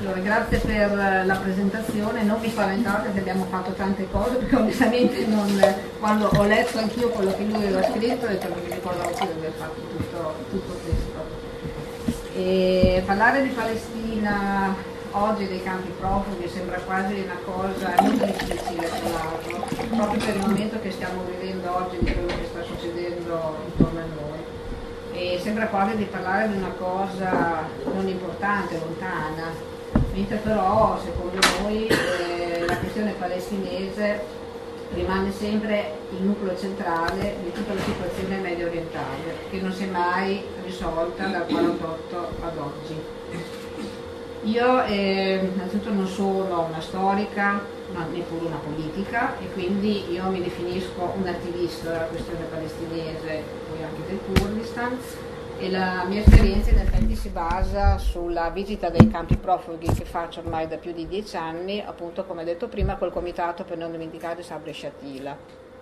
Allora, grazie per la presentazione, non vi spaventate se abbiamo fatto tante cose, perché onestamente quando ho letto anch'io quello che lui aveva scritto, ho detto non mi ricordavo più di aver fatto tutto questo. E parlare di Palestina oggi, dei campi profughi, sembra quasi una cosa molto difficile, tra l'altro, proprio per il momento che stiamo vivendo oggi, di quello che sta succedendo intorno a noi. E sembra quasi di parlare di una cosa non importante, lontana, mentre però secondo noi la questione palestinese rimane sempre il nucleo centrale di tutta la situazione medio orientale, che non si è mai risolta dal 1948 ad oggi. Io innanzitutto non sono una storica, ma neppure una politica, e quindi io mi definisco un attivista della questione palestinese, poi anche del Kurdistan, e la mia esperienza in effetti si basa sulla visita dei campi profughi che faccio ormai da più di 10 anni, appunto come detto prima, col comitato per non dimenticare Sabra e Shatila.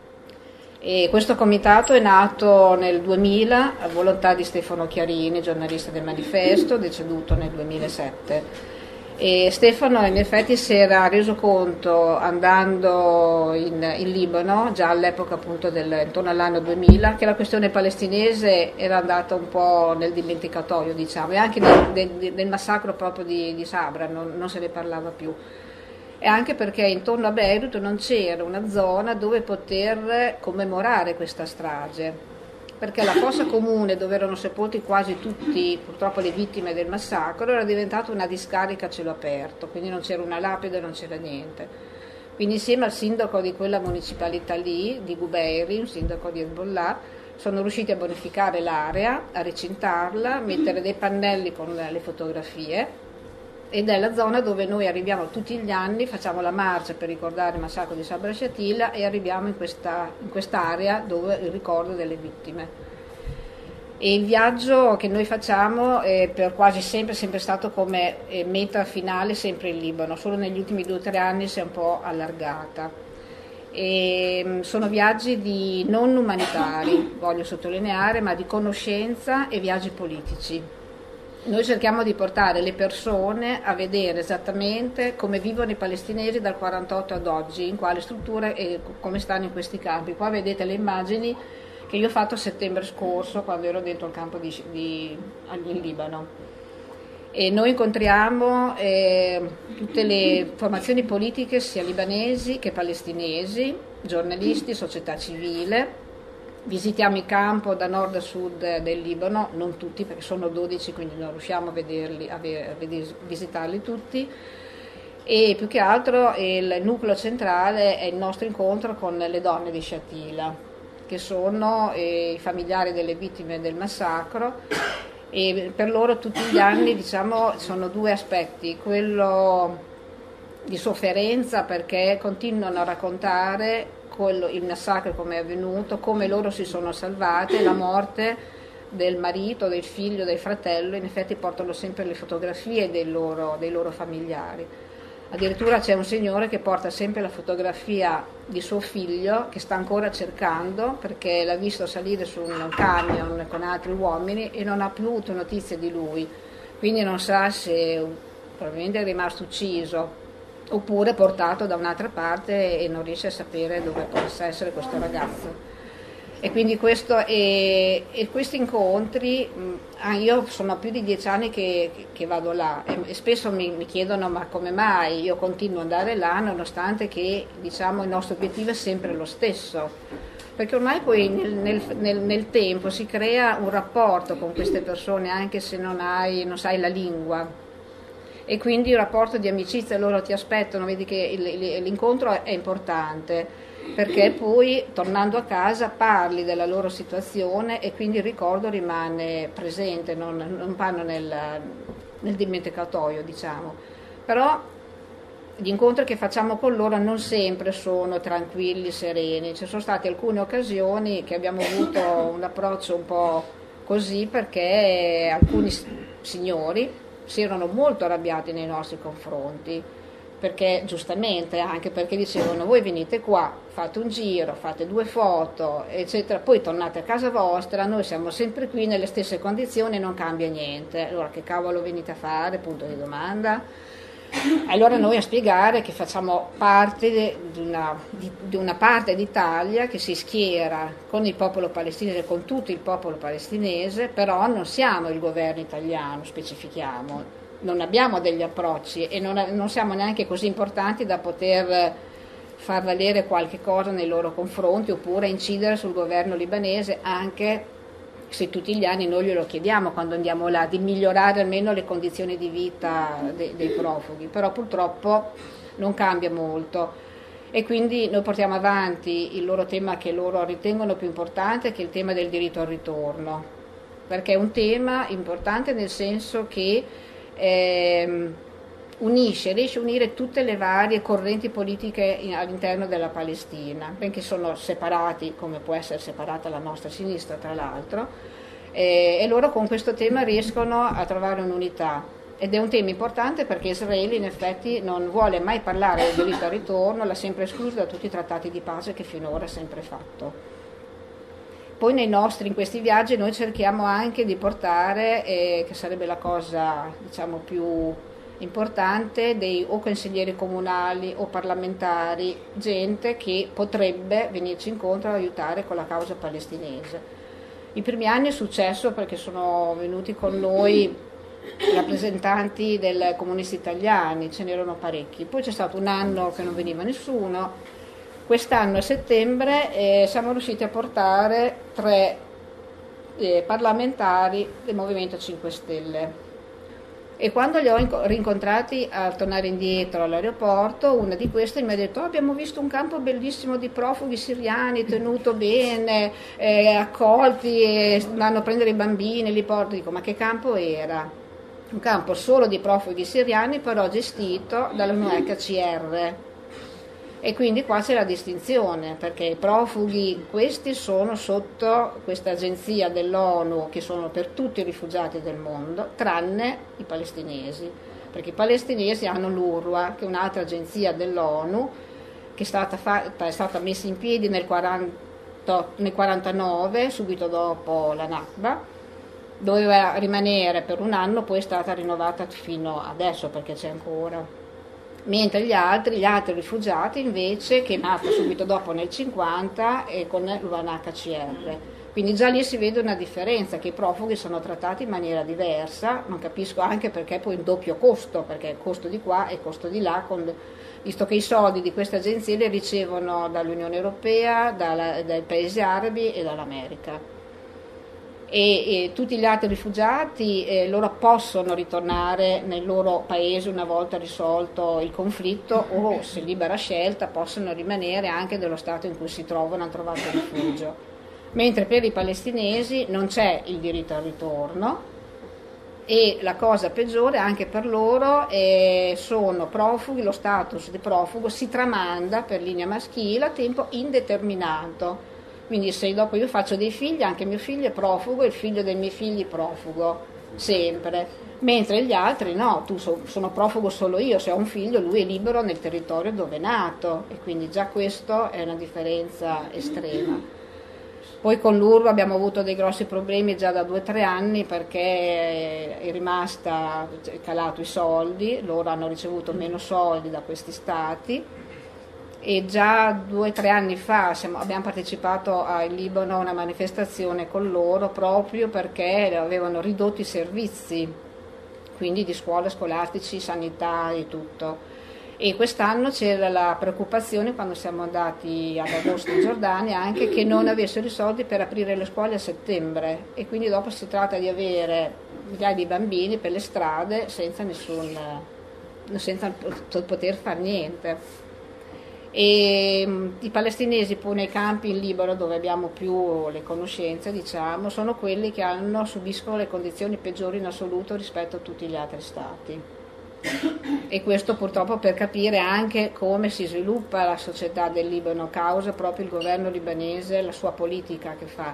E questo comitato è nato nel 2000 a volontà di Stefano Chiarini, giornalista del Manifesto, deceduto nel 2007. E Stefano in effetti si era reso conto, andando in Libano, già all'epoca appunto intorno all'anno 2000, che la questione palestinese era andata un po' nel dimenticatoio, diciamo, e anche del massacro proprio di Sabra non se ne parlava più. E anche perché intorno a Beirut non c'era una zona dove poter commemorare questa strage, perché la fossa comune dove erano sepolti quasi tutti purtroppo le vittime del massacro era diventata una discarica a cielo aperto, quindi non c'era una lapide, non c'era niente. Quindi insieme al sindaco di quella municipalità lì, di Gubeiri, un sindaco di Hezbollah, sono riusciti a bonificare l'area, a recintarla, a mettere dei pannelli con le fotografie, ed è la zona dove noi arriviamo tutti gli anni, facciamo la marcia per ricordare il massacro di Sabra e Shatila e arriviamo in quest'area dove il ricordo delle vittime. E il viaggio che noi facciamo è per quasi sempre stato come meta finale sempre il Libano, solo negli ultimi 2 o 3 anni si è un po' allargata. E sono viaggi non umanitari, voglio sottolineare, ma di conoscenza e viaggi politici. Noi cerchiamo di portare le persone a vedere esattamente come vivono i palestinesi dal 48 ad oggi, in quale struttura e come stanno in questi campi. Qua vedete le immagini che io ho fatto a settembre scorso quando ero dentro il campo in Libano. E noi incontriamo tutte le formazioni politiche sia libanesi che palestinesi, giornalisti, società civile. Visitiamo il campo da nord a sud del Libano, non tutti perché sono 12, quindi non riusciamo a visitarli tutti, e più che altro il nucleo centrale è il nostro incontro con le donne di Shatila, che sono i familiari delle vittime del massacro, e per loro tutti gli anni, diciamo, sono 2 aspetti: quello di sofferenza, perché continuano a raccontare il massacro come è avvenuto, come loro si sono salvate, la morte del marito, del figlio, del fratello. In effetti portano sempre le fotografie dei loro familiari. Addirittura c'è un signore che porta sempre la fotografia di suo figlio che sta ancora cercando, perché l'ha visto salire su un camion con altri uomini e non ha più avuto notizie di lui, quindi non sa se probabilmente è rimasto ucciso oppure portato da un'altra parte e non riesce a sapere dove possa essere questo ragazzo. E quindi questi incontri, io sono più di 10 anni che vado là e spesso mi chiedono ma come mai io continuo ad andare là nonostante che, diciamo, il nostro obiettivo è sempre lo stesso, perché ormai poi nel tempo si crea un rapporto con queste persone anche se non sai la lingua. E quindi il rapporto di amicizia, loro ti aspettano, vedi che l'incontro è importante, perché poi tornando a casa parli della loro situazione e quindi il ricordo rimane presente, non vanno nel dimenticatoio, diciamo. Però gli incontri che facciamo con loro non sempre sono tranquilli, sereni, ci sono state alcune occasioni che abbiamo avuto un approccio un po' così, perché alcuni signori si erano molto arrabbiati nei nostri confronti, perché giustamente, anche perché dicevano voi venite qua, fate un giro, fate 2 foto, eccetera, poi tornate a casa vostra, noi siamo sempre qui nelle stesse condizioni, non cambia niente, allora che cavolo venite a fare, punto di domanda. Allora noi a spiegare che facciamo parte di una parte d'Italia che si schiera con il popolo palestinese, con tutto il popolo palestinese, però non siamo il governo italiano, specifichiamo, non abbiamo degli approcci e non siamo neanche così importanti da poter far valere qualche cosa nei loro confronti oppure incidere sul governo libanese, anche se tutti gli anni noi glielo chiediamo quando andiamo là, di migliorare almeno le condizioni di vita dei profughi, però purtroppo non cambia molto e quindi noi portiamo avanti il loro tema che loro ritengono più importante, che è il tema del diritto al ritorno, perché è un tema importante nel senso che riesce a unire tutte le varie correnti politiche all'interno della Palestina, benché sono separati, come può essere separata la nostra sinistra tra l'altro, e loro con questo tema riescono a trovare un'unità. Ed è un tema importante perché Israele in effetti non vuole mai parlare del diritto al ritorno, l'ha sempre escluso da tutti i trattati di pace che finora ha sempre fatto. Poi in questi viaggi noi cerchiamo anche di portare, che sarebbe la cosa diciamo più importante, dei o consiglieri comunali o parlamentari, gente che potrebbe venirci incontro ad aiutare con la causa palestinese. I primi anni è successo perché sono venuti con noi rappresentanti dei comunisti italiani, ce n'erano parecchi, poi c'è stato un anno che non veniva nessuno, quest'anno a settembre siamo riusciti a portare 3 parlamentari del Movimento 5 Stelle. E quando li ho rincontrati a tornare indietro all'aeroporto, una di queste mi ha detto: abbiamo visto un campo bellissimo di profughi siriani, tenuto bene, accolti, vanno a prendere i bambini, li porto. Dico, ma che campo era? Un campo solo di profughi siriani, però gestito dall'UNHCR. E quindi qua c'è la distinzione, perché i profughi questi sono sotto questa agenzia dell'ONU che sono per tutti i rifugiati del mondo, tranne i palestinesi, perché i palestinesi hanno l'UNRWA, che è un'altra agenzia dell'ONU che è stata messa in piedi nel 49, subito dopo la Nakba, doveva rimanere per un anno, poi è stata rinnovata fino adesso perché c'è ancora. Mentre gli altri rifugiati invece, che è nato subito dopo nel 50 e con l'UNHCR, quindi già lì si vede una differenza, che i profughi sono trattati in maniera diversa, non capisco anche perché poi il doppio costo, perché il costo di qua e il costo di là, visto che i soldi di queste agenzie li ricevono dall'Unione Europea, dai paesi arabi e dall'America. E tutti gli altri rifugiati loro possono ritornare nel loro paese una volta risolto il conflitto o, se libera scelta, possono rimanere anche dello stato in cui si trovano, hanno trovato rifugio. Mentre per i palestinesi non c'è il diritto al ritorno e la cosa peggiore anche per loro sono profughi, lo status di profugo si tramanda per linea maschile a tempo indeterminato. Quindi se dopo io faccio dei figli, anche mio figlio è profugo e il figlio dei miei figli è profugo, sempre. Mentre gli altri no, sono profugo solo io, se ho un figlio lui è libero nel territorio dove è nato e quindi già questo è una differenza estrema. Poi con l'URBA abbiamo avuto dei grossi problemi già da 2 o 3 anni perché è calato i soldi, loro hanno ricevuto meno soldi da questi stati. E già 2 o 3 anni fa abbiamo partecipato in Libano a una manifestazione con loro proprio perché avevano ridotto i servizi, quindi di scuole, scolastici, sanità e tutto. E quest'anno c'era la preoccupazione, quando siamo andati ad agosto in Giordania, anche che non avessero i soldi per aprire le scuole a settembre e quindi dopo si tratta di avere migliaia di bambini per le strade senza poter fare niente. E i palestinesi poi nei campi in Libano, dove abbiamo più le conoscenze, diciamo, sono quelli che subiscono le condizioni peggiori in assoluto rispetto a tutti gli altri stati. E questo purtroppo per capire anche come si sviluppa la società del Libano, causa proprio il governo libanese, la sua politica che fa.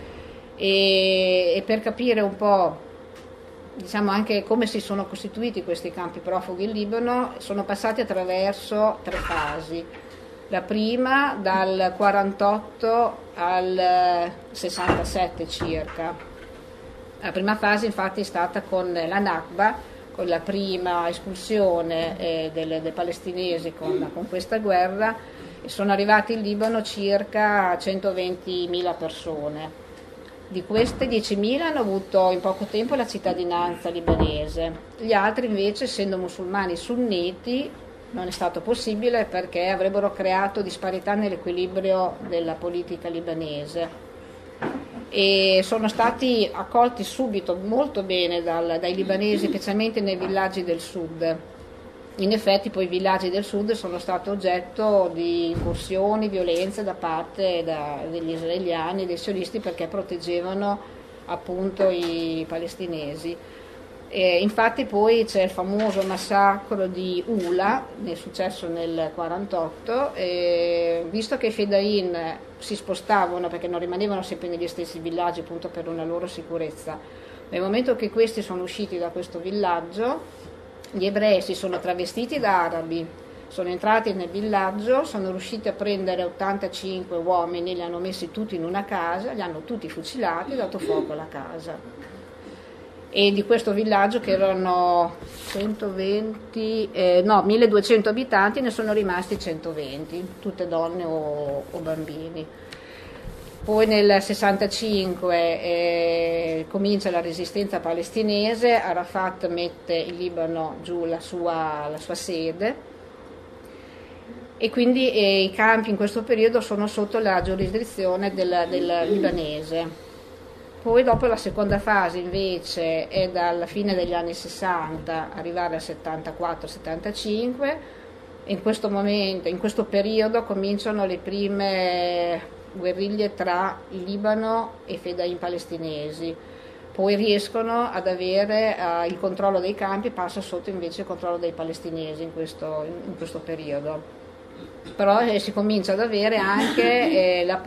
E per capire un po', diciamo, anche come si sono costituiti questi campi profughi in Libano, sono passati attraverso 3 fasi. La prima dal 48 al 67 circa. La prima fase infatti è stata con la Nakba, con la prima espulsione dei palestinesi con questa guerra, e sono arrivati in Libano circa 120.000 persone. Di queste 10.000 hanno avuto in poco tempo la cittadinanza libanese, gli altri invece, essendo musulmani sunniti, non è stato possibile perché avrebbero creato disparità nell'equilibrio della politica libanese, e sono stati accolti subito molto bene dai libanesi, specialmente nei villaggi del sud. In effetti poi i villaggi del sud sono stati oggetto di incursioni, violenze da parte degli israeliani e dei sionisti, perché proteggevano appunto i palestinesi. E infatti poi c'è il famoso massacro di Ula, è successo nel 1948, visto che i Fedain si spostavano perché non rimanevano sempre negli stessi villaggi appunto per una loro sicurezza. Nel momento che questi sono usciti da questo villaggio, gli ebrei si sono travestiti da arabi, sono entrati nel villaggio, sono riusciti a prendere 85 uomini, li hanno messi tutti in una casa, li hanno tutti fucilati e dato fuoco alla casa. E di questo villaggio, che erano 1200 abitanti, ne sono rimasti 120, tutte donne o bambini. Poi nel 65 comincia la resistenza palestinese, Arafat mette in Libano giù la sua sede, e quindi i campi in questo periodo sono sotto la giurisdizione del libanese. Poi dopo la seconda fase invece è dalla fine degli anni 60 arrivare al 74-75, in questo momento, in questo periodo cominciano le prime guerriglie tra il Libano e i Fedain palestinesi, poi riescono ad avere il controllo dei campi, passa sotto invece il controllo dei palestinesi in questo periodo. Però si comincia ad avere anche la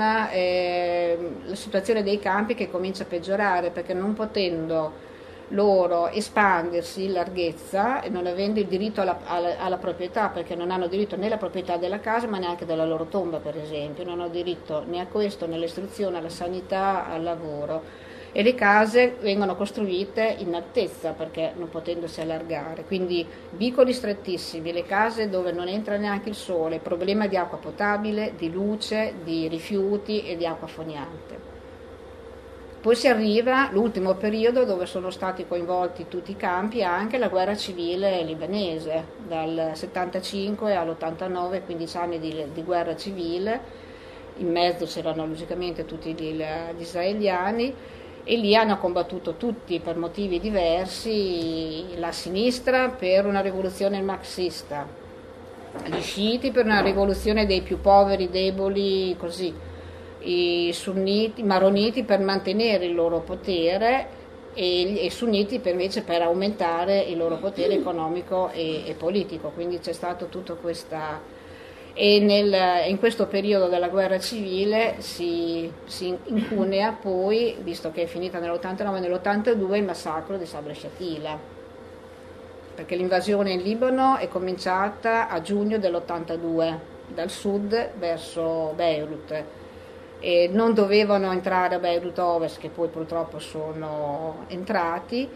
situazione dei campi che comincia a peggiorare, perché non potendo loro espandersi in larghezza e non avendo il diritto alla proprietà, perché non hanno diritto né alla proprietà della casa ma neanche della loro tomba, per esempio, non hanno diritto né a questo, né all'istruzione, alla sanità, al lavoro, e le case vengono costruite in altezza perché non potendosi allargare, quindi vicoli strettissimi, le case dove non entra neanche il sole, problema di acqua potabile, di luce, di rifiuti e di acqua fognante. Poi si arriva all'ultimo periodo dove sono stati coinvolti tutti i campi, anche la guerra civile libanese, dal 75 all'89, 15 anni di guerra civile, in mezzo c'erano logicamente tutti gli israeliani, e lì hanno combattuto tutti per motivi diversi, la sinistra per una rivoluzione marxista, gli sciiti per una rivoluzione dei più poveri, deboli, così, i sunniti, i maroniti per mantenere il loro potere e i sunniti invece per aumentare il loro potere economico e politico, quindi c'è stato tutto questa. E in questo periodo della guerra civile si incunea poi, visto che è finita nell'89 e nell'82, il massacro di Sabra Shatila, perché l'invasione in Libano è cominciata a giugno dell'82 dal sud verso Beirut, e non dovevano entrare a Beirut Ovest, che poi purtroppo sono entrati.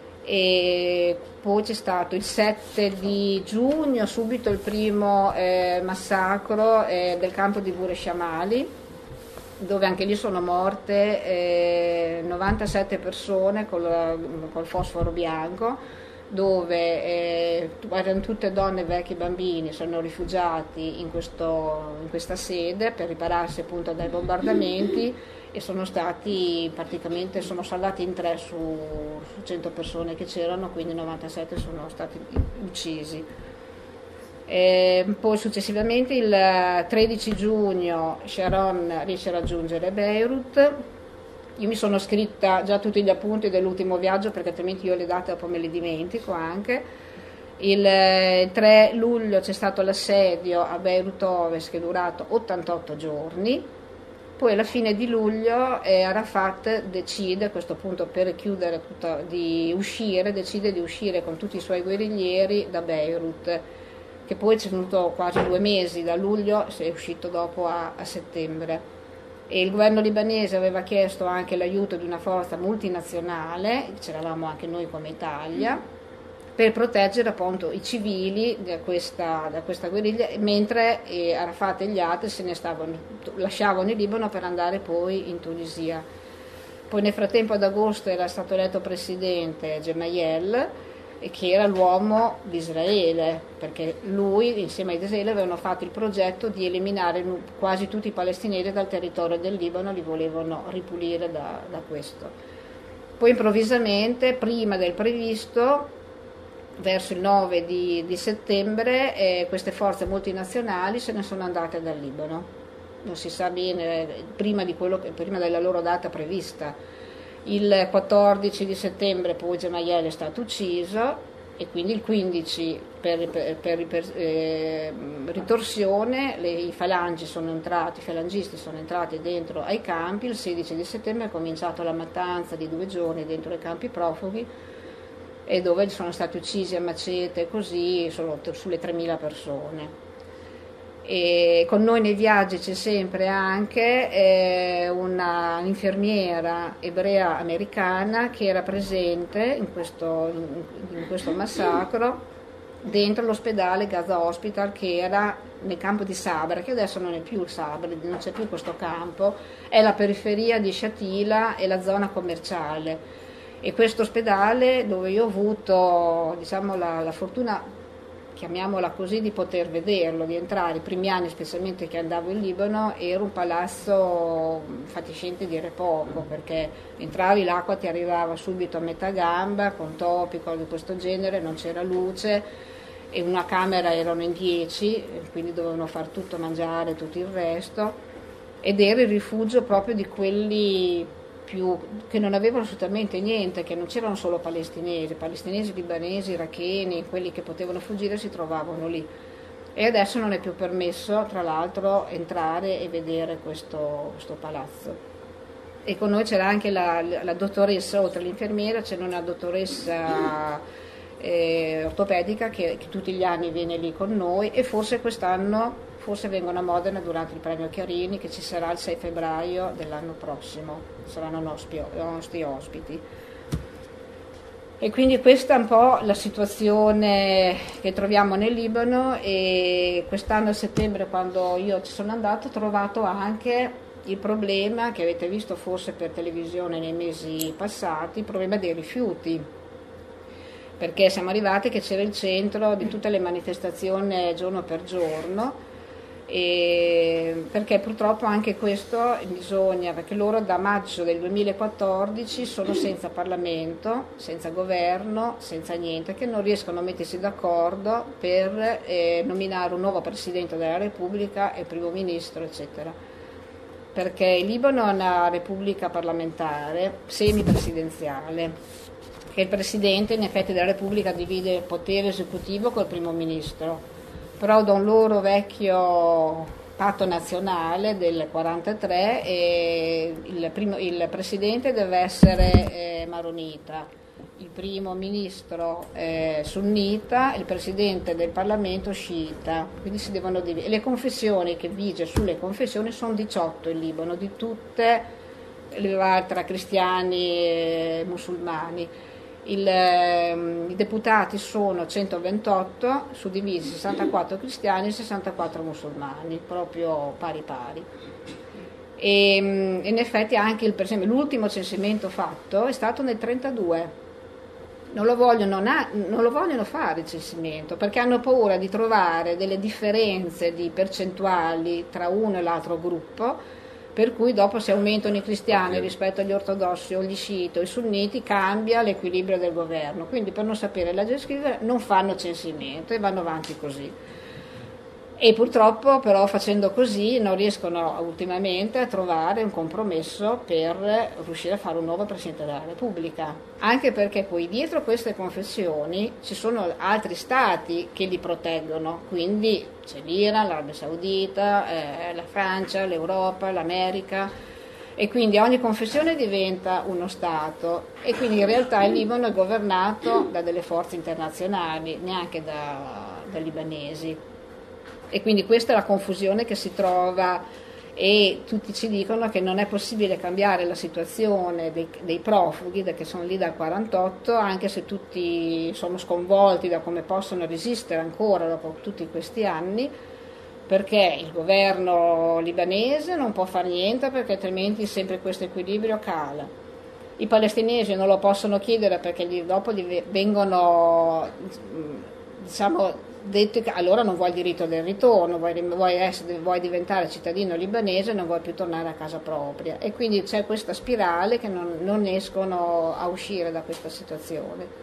E poi c'è stato il 7 di giugno subito il primo massacro del campo di Bure Shamali, dove anche lì sono morte 97 persone col fosforo bianco, dove erano tutte donne, vecchi e bambini, sono rifugiati in questa sede per ripararsi appunto dai bombardamenti, e sono stati praticamente, sono salvati in 3 su 100 persone che c'erano, quindi 97 sono stati uccisi. Poi successivamente il 13 giugno Sharon riesce a raggiungere Beirut. Io mi sono scritta già tutti gli appunti dell'ultimo viaggio, perché altrimenti io le date dopo me le dimentico anche. Il 3 luglio c'è stato l'assedio a Beirut Ovest, che è durato 88 giorni. Poi alla fine di luglio Arafat decide, a questo punto, per chiudere decide di uscire con tutti i suoi guerriglieri da Beirut, che poi c'è venuto quasi 2 mesi, da luglio è uscito dopo a settembre. E il governo libanese aveva chiesto anche l'aiuto di una forza multinazionale, c'eravamo anche noi come Italia, per proteggere appunto i civili da questa guerriglia, mentre Arafat e gli altri lasciavano il Libano per andare poi in Tunisia. Poi nel frattempo ad agosto era stato eletto presidente Gemayel, che era l'uomo di Israele, perché lui insieme a Israele avevano fatto il progetto di eliminare quasi tutti i palestinesi dal territorio del Libano, li volevano ripulire da questo. Poi improvvisamente, prima del previsto, verso il 9 di settembre, queste forze multinazionali se ne sono andate dal Libano. Non si sa bene, prima della loro data prevista. Il 14 di settembre poi Gemayel è stato ucciso e quindi il 15 per ritorsione i falangisti sono entrati dentro ai campi. Il 16 di settembre è cominciata la mattanza di 2 giorni dentro ai campi profughi, e dove sono stati uccisi a macete così sulle 3.000 persone. E con noi nei viaggi c'è sempre anche un'infermiera ebrea americana che era presente in questo massacro dentro l'ospedale Gaza Hospital, che era nel campo di Sabra, che adesso non è più il Sabra, non c'è più questo campo, è la periferia di Shatila e la zona commerciale. E questo ospedale, dove io ho avuto la fortuna, chiamiamola così, di poter vederlo, di entrare, i primi anni specialmente che andavo in Libano, era un palazzo fatiscente dire poco, perché entravi, l'acqua ti arrivava subito a metà gamba, con topi, cose di questo genere, non c'era luce, e una camera erano in 10, quindi dovevano far tutto, mangiare, tutto il resto, ed era il rifugio proprio di quelli che non avevano assolutamente niente, che non c'erano solo palestinesi, libanesi, iracheni, quelli che potevano fuggire si trovavano lì. E adesso non è più permesso, tra l'altro, entrare e vedere questo palazzo. E con noi c'era anche la dottoressa, oltre all'infermiera, c'era una dottoressa ortopedica che tutti gli anni viene lì con noi, e forse quest'anno vengono a Modena durante il premio Chiarini, che ci sarà il 6 febbraio dell'anno prossimo, saranno nostri ospiti. E quindi questa è un po' la situazione che troviamo nel Libano. E quest'anno a settembre, quando io ci sono andato, ho trovato anche il problema che avete visto forse per televisione nei mesi passati, il problema dei rifiuti, perché siamo arrivati che c'era il centro di tutte le manifestazioni giorno per giorno, perché purtroppo anche questo bisogna, perché loro da maggio del 2014 sono senza Parlamento, senza governo, senza niente, che non riescono a mettersi d'accordo per nominare un nuovo Presidente della Repubblica e Primo Ministro, eccetera. Perché il Libano è una repubblica parlamentare semipresidenziale, che il Presidente in effetti della Repubblica divide il potere esecutivo col Primo Ministro, però da un loro vecchio patto nazionale del 1943 il Presidente deve essere maronita, il Primo Ministro sunnita, il Presidente del Parlamento sciita, quindi si devono dividere. Le confessioni, che vige sulle confessioni, sono 18 in Libano, di tutte, tra cristiani e musulmani. I deputati sono 128, suddivisi 64 cristiani e 64 musulmani, proprio pari pari. E in effetti anche per esempio l'ultimo censimento fatto è stato nel 1932. Non lo vogliono fare il censimento, perché hanno paura di trovare delle differenze di percentuali tra uno e l'altro gruppo, per cui dopo, se aumentano i cristiani rispetto agli ortodossi o gli sciiti o i sunniti, cambia l'equilibrio del governo. Quindi, per non sapere leggere e scrivere, non fanno censimento e vanno avanti così. E purtroppo però facendo così non riescono ultimamente a trovare un compromesso per riuscire a fare un nuovo Presidente della Repubblica, anche perché poi dietro queste confessioni ci sono altri stati che li proteggono, quindi c'è l'Iran, l'Arabia Saudita, la Francia, l'Europa, l'America, e quindi ogni confessione diventa uno Stato, e quindi in realtà il Libano è governato da delle forze internazionali, neanche da libanesi. E quindi questa è la confusione che si trova e tutti ci dicono che non è possibile cambiare la situazione dei profughi che sono lì dal 48, anche se tutti sono sconvolti da come possono resistere ancora dopo tutti questi anni, perché il governo libanese non può fare niente perché altrimenti sempre questo equilibrio cala. I palestinesi non lo possono chiedere perché dopo vengono, diciamo, detto che allora non vuoi il diritto del ritorno, vuoi diventare cittadino libanese e non vuoi più tornare a casa propria, e quindi c'è questa spirale che non escono a uscire da questa situazione.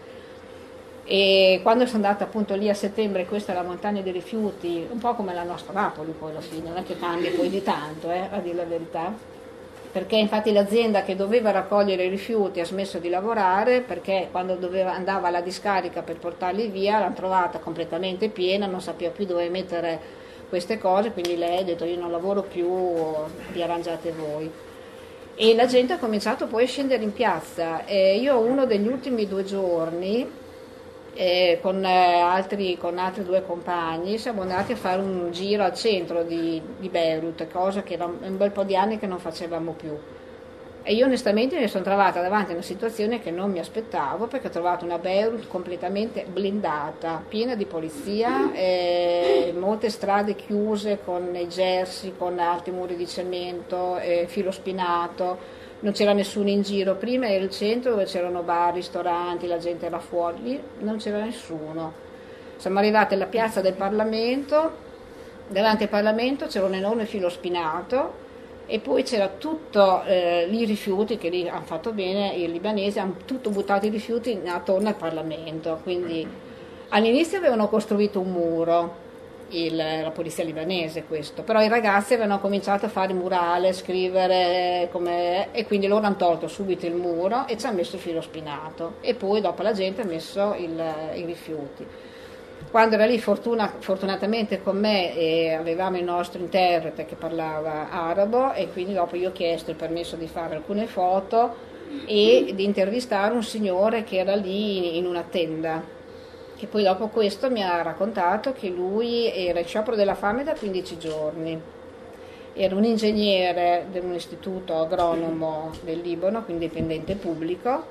E quando sono andata appunto lì a settembre, questa è la montagna dei rifiuti, un po' come la nostra Napoli poi alla fine, non è che cambia poi di tanto, a dire la verità, perché infatti l'azienda che doveva raccogliere i rifiuti ha smesso di lavorare perché quando andava alla discarica per portarli via l'hanno trovata completamente piena, non sapeva più dove mettere queste cose, quindi lei ha detto io non lavoro più, vi arrangiate voi. E la gente ha cominciato poi a scendere in piazza. Io uno degli ultimi 2 giorni con altri 2 compagni siamo andati a fare un giro al centro di Beirut, cosa che era un bel po' di anni che non facevamo più, e io onestamente mi sono trovata davanti a una situazione che non mi aspettavo, perché ho trovato una Beirut completamente blindata, piena di polizia, molte strade chiuse con i gersi, con alti muri di cemento, filo spinato. Non c'era nessuno in giro. Prima era il centro dove c'erano bar, ristoranti, la gente era fuori, lì non c'era nessuno. Siamo arrivati alla piazza del Parlamento, davanti al Parlamento c'era un enorme filo spinato e poi c'era tutto i rifiuti, che lì hanno fatto bene i libanesi, hanno tutto buttato i rifiuti attorno al Parlamento. Quindi all'inizio avevano costruito un muro, la polizia libanese, questo, però i ragazzi avevano cominciato a fare murale, scrivere e quindi loro hanno tolto subito il muro e ci hanno messo il filo spinato, e poi dopo la gente ha messo i rifiuti. Quando era lì fortunatamente con me avevamo il nostro interprete che parlava arabo, e quindi dopo io ho chiesto il permesso di fare alcune foto e di intervistare un signore che era lì in una tenda, che poi dopo questo mi ha raccontato che lui era in sciopero della fame da 15 giorni, era un ingegnere di un istituto agronomo del Libano, quindi dipendente pubblico,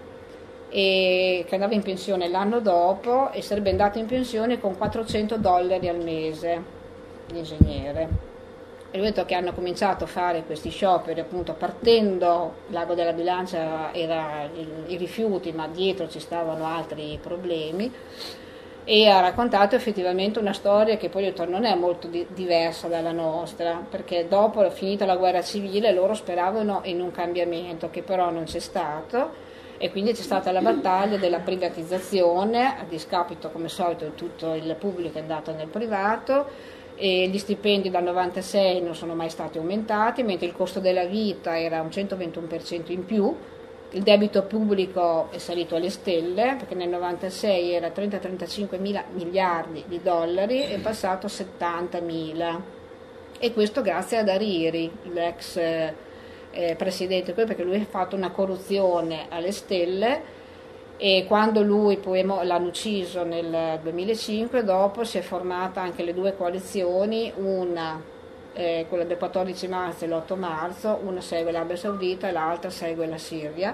e che andava in pensione l'anno dopo e sarebbe andato in pensione con $400 al mese, l'ingegnere. E lui ha detto che hanno cominciato a fare questi scioperi appunto partendo, il Lago della Bilancia era i rifiuti, ma dietro ci stavano altri problemi, e ha raccontato effettivamente una storia che poi non è molto diversa dalla nostra, perché dopo finita la guerra civile loro speravano in un cambiamento che però non c'è stato, e quindi c'è stata la battaglia della privatizzazione, a discapito come al solito tutto il pubblico è andato nel privato, e gli stipendi dal 96 non sono mai stati aumentati, mentre il costo della vita era un 121% in più. Il debito pubblico è salito alle stelle, perché nel 96 era 30-35 mila miliardi di dollari, è passato a 70 mila, e questo grazie ad Hariri, l'ex presidente, perché lui ha fatto una corruzione alle stelle, e quando lui poi l'hanno ucciso nel 2005, dopo si è formata anche le 2 coalizioni, una quella del 14 marzo e l'8 marzo, una segue l'Arabia Saudita e l'altra segue la Siria,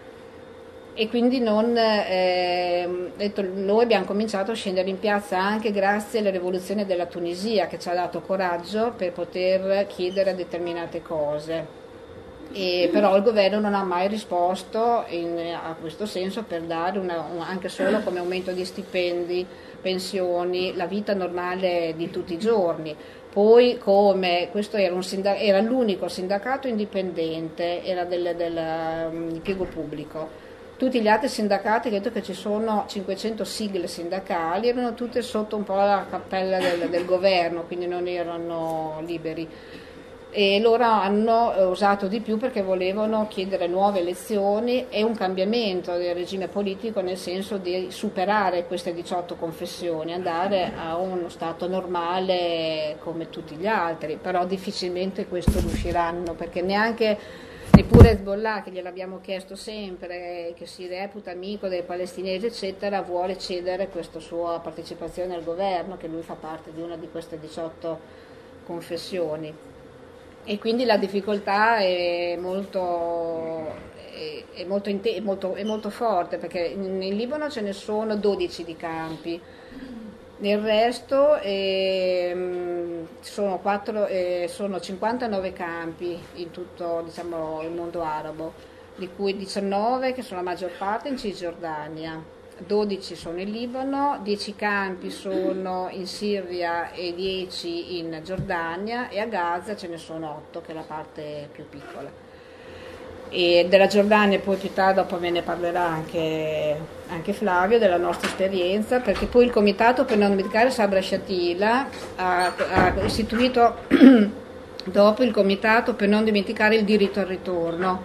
e quindi noi abbiamo cominciato a scendere in piazza anche grazie alla rivoluzione della Tunisia, che ci ha dato coraggio per poter chiedere determinate cose. Però il governo non ha mai risposto a questo senso per dare anche solo come aumento di stipendi, pensioni, la vita normale di tutti i giorni. Poi questo era l'unico sindacato indipendente, era dell'impiego pubblico. Tutti gli altri sindacati, credo che ci sono 500 sigle sindacali, erano tutte sotto un po' la cappella del governo, quindi non erano liberi. E loro hanno usato di più perché volevano chiedere nuove elezioni e un cambiamento del regime politico, nel senso di superare queste 18 confessioni, andare a uno stato normale come tutti gli altri, però difficilmente questo riusciranno, perché neppure Hezbollah, che gliel'abbiamo chiesto sempre, che si reputa amico dei palestinesi eccetera, vuole cedere questa sua partecipazione al governo, che lui fa parte di una di queste 18 confessioni. e quindi la difficoltà è molto forte, perché in Libano ce ne sono 12 di campi, nel resto sono 59 campi in tutto, diciamo, il mondo arabo, di cui 19, che sono la maggior parte, in Cisgiordania, 12 sono in Libano, 10 campi sono in Siria e 10 in Giordania, e a Gaza ce ne sono 8, che è la parte più piccola. E della Giordania poi più tardi, dopo me ne parlerà anche Flavio, della nostra esperienza, perché poi il Comitato per non dimenticare Sabra Shatila ha istituito dopo il Comitato per non dimenticare il diritto al ritorno,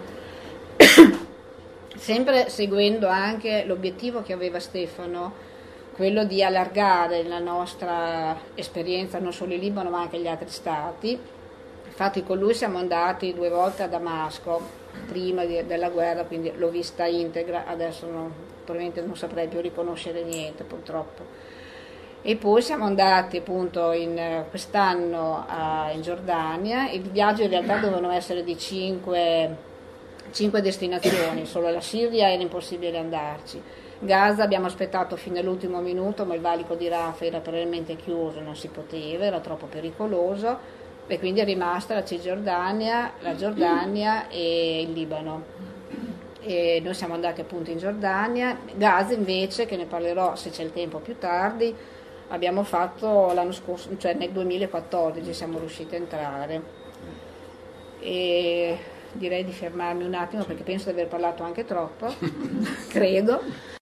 sempre seguendo anche l'obiettivo che aveva Stefano, quello di allargare la nostra esperienza non solo in Libano ma anche agli altri stati. Infatti con lui siamo andati 2 volte a Damasco prima della guerra, quindi l'ho vista integra, adesso probabilmente non saprei più riconoscere niente purtroppo. E poi siamo andati appunto quest'anno in Giordania. Il viaggio in realtà dovevano essere di 5 destinazioni, solo la Siria era impossibile andarci. Gaza abbiamo aspettato fino all'ultimo minuto, ma il valico di Rafah era probabilmente chiuso, non si poteva, era troppo pericoloso, e quindi è rimasta la Cisgiordania, la Giordania e il Libano. E noi siamo andati appunto in Giordania. Gaza invece, che ne parlerò se c'è il tempo più tardi, abbiamo fatto l'anno scorso, cioè nel 2014 siamo riusciti a entrare. E direi di fermarmi un attimo perché penso di aver parlato anche troppo, credo.